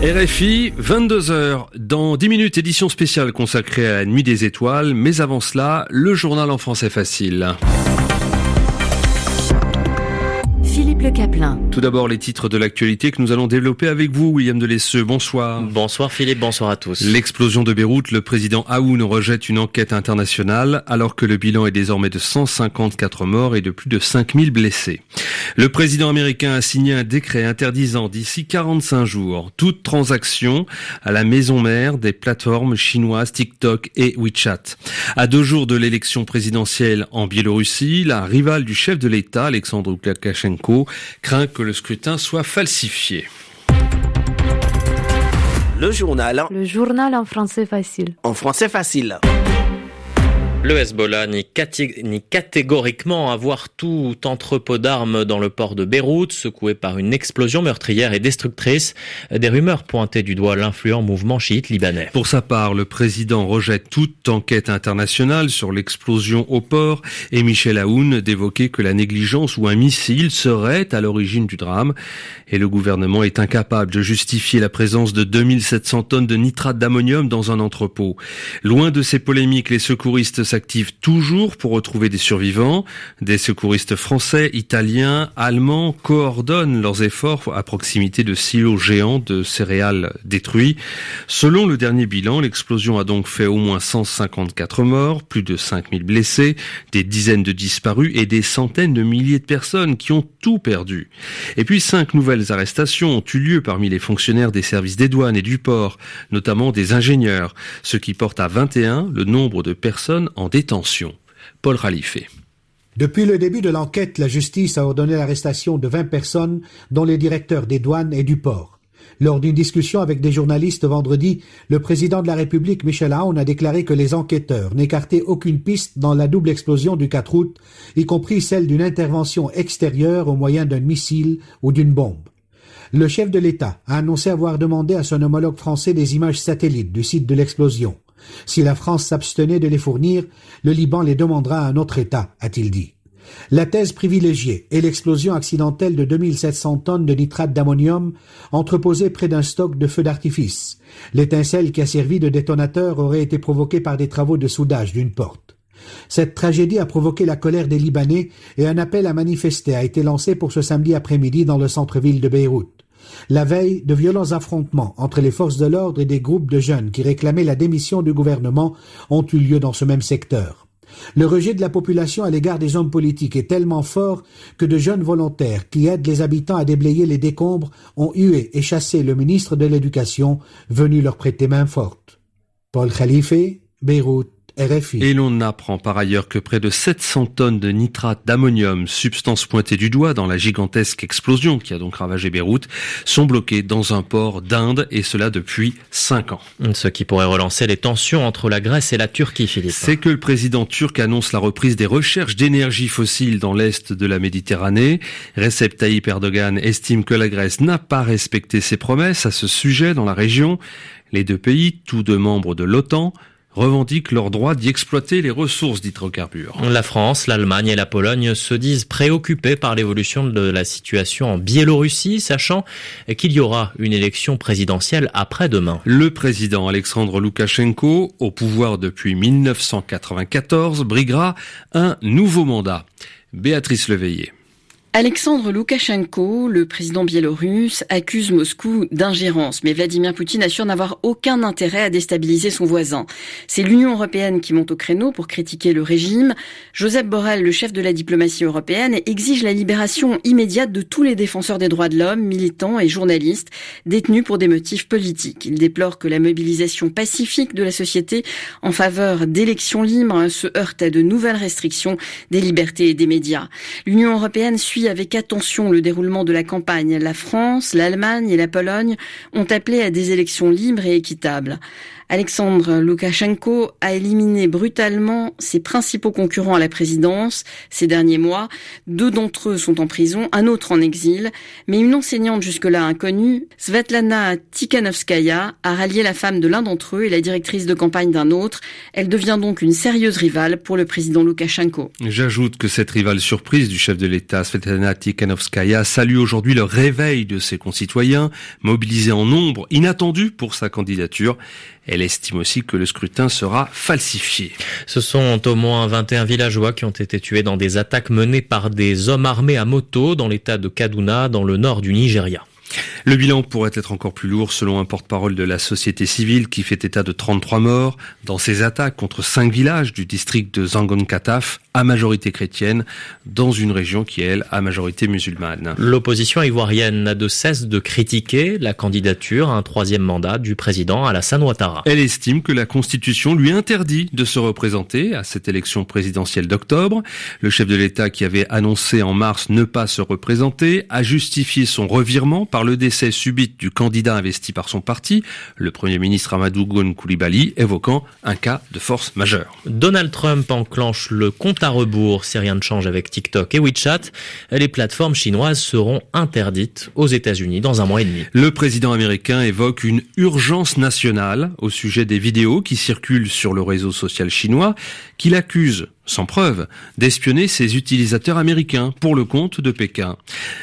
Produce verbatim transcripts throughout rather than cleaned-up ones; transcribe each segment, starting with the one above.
R F I, vingt-deux heures. Dans dix minutes, édition spéciale consacrée à la Nuit des Étoiles. Mais avant cela, le journal en français facile. Philippe Le Caplin. Tout d'abord, les titres de l'actualité que nous allons développer avec vous, William Delesseux. Bonsoir. Bonsoir Philippe, bonsoir à tous. L'explosion de Beyrouth, le président Aoun rejette une enquête internationale alors que le bilan est désormais de cent cinquante-quatre morts et de plus de cinq mille blessés. Le président américain a signé un décret interdisant d'ici quarante-cinq jours toute transaction à la maison mère des plateformes chinoises TikTok et WeChat. À deux jours de l'élection présidentielle en Biélorussie, la rivale du chef de l'État, Alexandre Loukachenko, craint que le scrutin soit falsifié. Le journal. Le journal en français facile. En français facile. Le Hezbollah nie, caté- nie catégoriquement avoir tout entrepôt d'armes dans le port de Beyrouth, secoué par une explosion meurtrière et destructrice. Des rumeurs pointaient du doigt l'influent mouvement chiite libanais. Pour sa part, le président rejette toute enquête internationale sur l'explosion au port et Michel Aoun d'évoquer que la négligence ou un missile serait à l'origine du drame. Et le gouvernement est incapable de justifier la présence de deux mille sept cents tonnes de nitrate d'ammonium dans un entrepôt. Loin de ces polémiques, les secouristes s'activent toujours pour retrouver des survivants. Des secouristes français, italiens, allemands coordonnent leurs efforts à proximité de silos géants de céréales détruits. Selon le dernier bilan, l'explosion a donc fait au moins cent cinquante-quatre morts, plus de cinq mille blessés, des dizaines de disparus et des centaines de milliers de personnes qui ont tout perdu. Et puis cinq nouvelles arrestations ont eu lieu parmi les fonctionnaires des services des douanes et du port, notamment des ingénieurs, ce qui porte à vingt et un le nombre de personnes en détention. Paul Khalife. Depuis le début de l'enquête, la justice a ordonné l'arrestation de vingt personnes, dont les directeurs des douanes et du port. Lors d'une discussion avec des journalistes vendredi, le président de la République, Michel Aoun, a déclaré que les enquêteurs n'écartaient aucune piste dans la double explosion du quatre août, y compris celle d'une intervention extérieure au moyen d'un missile ou d'une bombe. Le chef de l'État a annoncé avoir demandé à son homologue français des images satellites du site de l'explosion. Si la France s'abstenait de les fournir, le Liban les demandera à un autre État, a-t-il dit. La thèse privilégiée est l'explosion accidentelle de deux mille sept cents tonnes de nitrate d'ammonium entreposée près d'un stock de feux d'artifice. L'étincelle qui a servi de détonateur aurait été provoquée par des travaux de soudage d'une porte. Cette tragédie a provoqué la colère des Libanais et un appel à manifester a été lancé pour ce samedi après-midi dans le centre-ville de Beyrouth. La veille, de violents affrontements entre les forces de l'ordre et des groupes de jeunes qui réclamaient la démission du gouvernement ont eu lieu dans ce même secteur. Le rejet de la population à l'égard des hommes politiques est tellement fort que de jeunes volontaires qui aident les habitants à déblayer les décombres ont hué et chassé le ministre de l'Éducation, venu leur prêter main forte. Paul Khalife, Beyrouth. R F I. Et l'on apprend par ailleurs que près de sept cents tonnes de nitrate d'ammonium, substance pointée du doigt dans la gigantesque explosion qui a donc ravagé Beyrouth, sont bloquées dans un port d'Inde, et cela depuis cinq ans. Ce qui pourrait relancer les tensions entre la Grèce et la Turquie, Philippe. C'est que le président turc annonce la reprise des recherches d'énergie fossile dans l'est de la Méditerranée. Recep Tayyip Erdogan estime que la Grèce n'a pas respecté ses promesses à ce sujet dans la région. Les deux pays, tous deux membres de l'OTAN, revendiquent leur droit d'y exploiter les ressources d'hydrocarbures. La France, l'Allemagne et la Pologne se disent préoccupés par l'évolution de la situation en Biélorussie, sachant qu'il y aura une élection présidentielle après-demain. Le président Alexandre Loukachenko, au pouvoir depuis mille neuf cent quatre-vingt-quatorze, briguera un nouveau mandat. Béatrice Leveillé. Alexandre Loukachenko, le président biélorusse, accuse Moscou d'ingérence, mais Vladimir Poutine assure n'avoir aucun intérêt à déstabiliser son voisin. C'est l'Union européenne qui monte au créneau pour critiquer le régime. Josep Borrell, le chef de la diplomatie européenne, exige la libération immédiate de tous les défenseurs des droits de l'homme, militants et journalistes détenus pour des motifs politiques. Il déplore que la mobilisation pacifique de la société en faveur d'élections libres se heurte à de nouvelles restrictions des libertés et des médias. L'Union européenne suit avec attention le déroulement de la campagne. La France, l'Allemagne et la Pologne ont appelé à des élections libres et équitables. Alexandre Loukachenko a éliminé brutalement ses principaux concurrents à la présidence ces derniers mois. Deux d'entre eux sont en prison, un autre en exil. Mais une enseignante jusque-là inconnue, Svetlana Tikhanovskaya, a rallié la femme de l'un d'entre eux et la directrice de campagne d'un autre. Elle devient donc une sérieuse rivale pour le président Loukachenko. J'ajoute que cette rivale surprise du chef de l'État, Svetlana Tikhanovskaya, salue aujourd'hui le réveil de ses concitoyens, mobilisés en nombre inattendu pour sa candidature. Elle estime aussi que le scrutin sera falsifié. Ce sont au moins vingt et un villageois qui ont été tués dans des attaques menées par des hommes armés à moto dans l'état de Kaduna, dans le nord du Nigeria. Le bilan pourrait être encore plus lourd selon un porte-parole de la société civile qui fait état de trente-trois morts dans ces attaques contre cinq villages du district de Zangon-Kataf à majorité chrétienne dans une région qui est, elle, à majorité musulmane. L'opposition ivoirienne n'a de cesse de critiquer la candidature à un troisième mandat du président Alassane Ouattara. Elle estime que la Constitution lui interdit de se représenter à cette élection présidentielle d'octobre. Le chef de l'État qui avait annoncé en mars ne pas se représenter a justifié son revirement par le décès subit du candidat investi par son parti, le Premier ministre Amadou Gon Coulibaly, évoquant un cas de force majeure. Donald Trump enclenche le compte à rebours si rien ne change avec TikTok et WeChat. Les plateformes chinoises seront interdites aux États-Unis dans un mois et demi. Le président américain évoque une urgence nationale au sujet des vidéos qui circulent sur le réseau social chinois, qu'il accuse, sans preuve, d'espionner ses utilisateurs américains pour le compte de Pékin.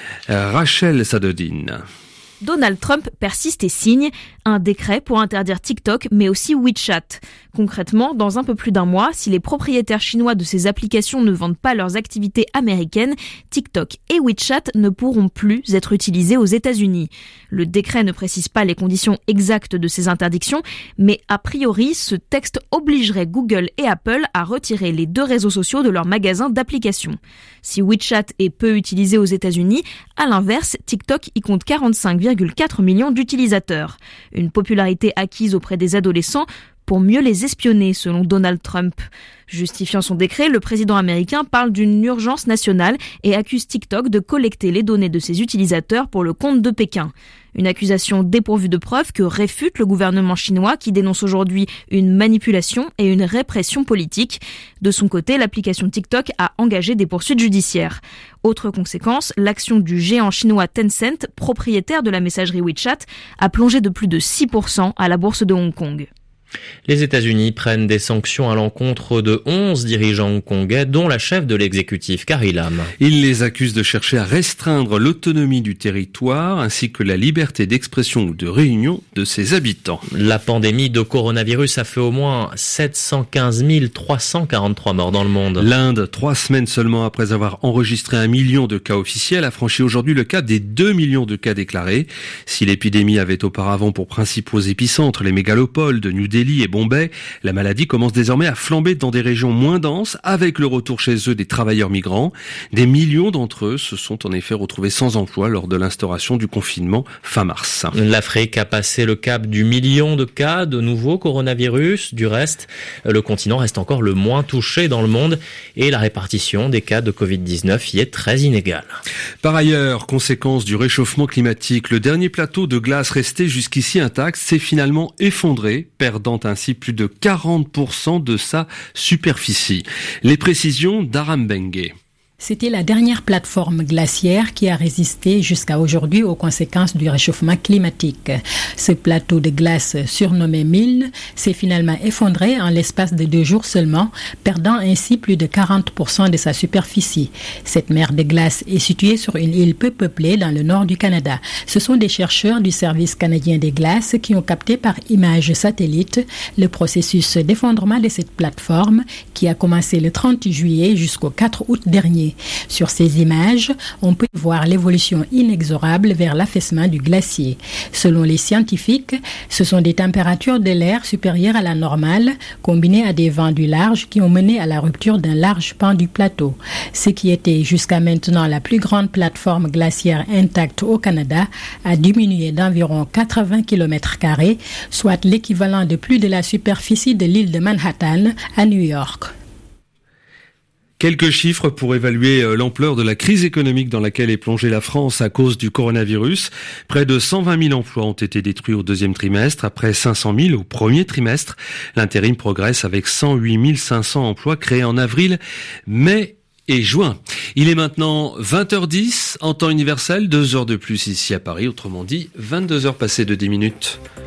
Rachel Sadodine. Donald Trump persiste et signe un décret pour interdire TikTok, mais aussi WeChat. Concrètement, dans un peu plus d'un mois, si les propriétaires chinois de ces applications ne vendent pas leurs activités américaines, TikTok et WeChat ne pourront plus être utilisés aux États-Unis. Le décret ne précise pas les conditions exactes de ces interdictions, mais a priori, ce texte obligerait Google et Apple à retirer les deux réseaux sociaux de leurs magasins d'applications. Si WeChat est peu utilisé aux États-Unis, à l'inverse, TikTok y compte quarante-cinq virgule quatre millions d'utilisateurs. Une popularité acquise auprès des adolescents pour mieux les espionner, selon Donald Trump. Justifiant son décret, le président américain parle d'une urgence nationale et accuse TikTok de collecter les données de ses utilisateurs pour le compte de Pékin. Une accusation dépourvue de preuves que réfute le gouvernement chinois qui dénonce aujourd'hui une manipulation et une répression politique. De son côté, l'application TikTok a engagé des poursuites judiciaires. Autre conséquence, l'action du géant chinois Tencent, propriétaire de la messagerie WeChat, a plongé de plus de six pour cent à la bourse de Hong Kong. Les États-Unis prennent des sanctions à l'encontre de onze dirigeants hongkongais, dont la chef de l'exécutif, Carrie Lam. Ils les accusent de chercher à restreindre l'autonomie du territoire ainsi que la liberté d'expression ou de réunion de ses habitants. La pandémie de coronavirus a fait au moins sept cent quinze mille trois cent quarante-trois morts dans le monde. L'Inde, trois semaines seulement après avoir enregistré un million de cas officiels, a franchi aujourd'hui le cap des deux millions de cas déclarés. Si l'épidémie avait auparavant pour principaux épicentres les mégalopoles de New Delhi et Bombay, la maladie commence désormais à flamber dans des régions moins denses avec le retour chez eux des travailleurs migrants. Des millions d'entre eux se sont en effet retrouvés sans emploi lors de l'instauration du confinement fin mars. L'Afrique a passé le cap du million de cas de nouveaux coronavirus. Du reste, le continent reste encore le moins touché dans le monde et la répartition des cas de covid dix-neuf y est très inégale. Par ailleurs, conséquence du réchauffement climatique, le dernier plateau de glace resté jusqu'ici intact s'est finalement effondré, perdant ainsi plus de quarante pour cent de sa superficie. Les précisions d'Aram Bengue. C'était la dernière plateforme glaciaire qui a résisté jusqu'à aujourd'hui aux conséquences du réchauffement climatique. Ce plateau de glace surnommé Milne s'est finalement effondré en l'espace de deux jours seulement, perdant ainsi plus de quarante pour cent de sa superficie. Cette mer de glace est située sur une île peu peuplée dans le nord du Canada. Ce sont des chercheurs du Service canadien des glaces qui ont capté par images satellites le processus d'effondrement de cette plateforme qui a commencé le trente juillet jusqu'au quatre août dernier. Sur ces images, on peut voir l'évolution inexorable vers l'affaissement du glacier. Selon les scientifiques, ce sont des températures de l'air supérieures à la normale, combinées à des vents du large qui ont mené à la rupture d'un large pan du plateau. Ce qui était jusqu'à maintenant la plus grande plateforme glaciaire intacte au Canada a diminué d'environ quatre-vingts kilomètres carrés, soit l'équivalent de plus de la superficie de l'île de Manhattan à New York. Quelques chiffres pour évaluer l'ampleur de la crise économique dans laquelle est plongée la France à cause du coronavirus. Près de cent vingt mille emplois ont été détruits au deuxième trimestre, après cinq cent mille au premier trimestre. L'intérim progresse avec cent huit mille cinq cents emplois créés en avril, mai et juin. Il est maintenant vingt heures dix en temps universel, deux heures de plus ici à Paris, autrement dit vingt-deux heures passées de dix minutes.